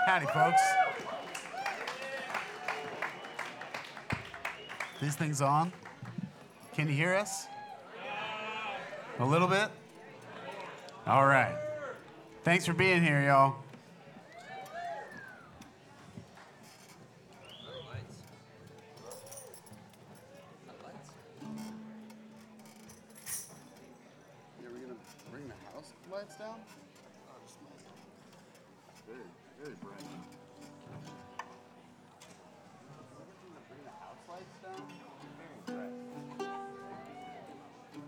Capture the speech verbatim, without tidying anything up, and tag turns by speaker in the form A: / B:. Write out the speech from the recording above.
A: Howdy, folks. These things on? Can you hear us? A little bit? All right. Thanks for being here, y'all. Are we going to bring the house lights down? Very, very bright.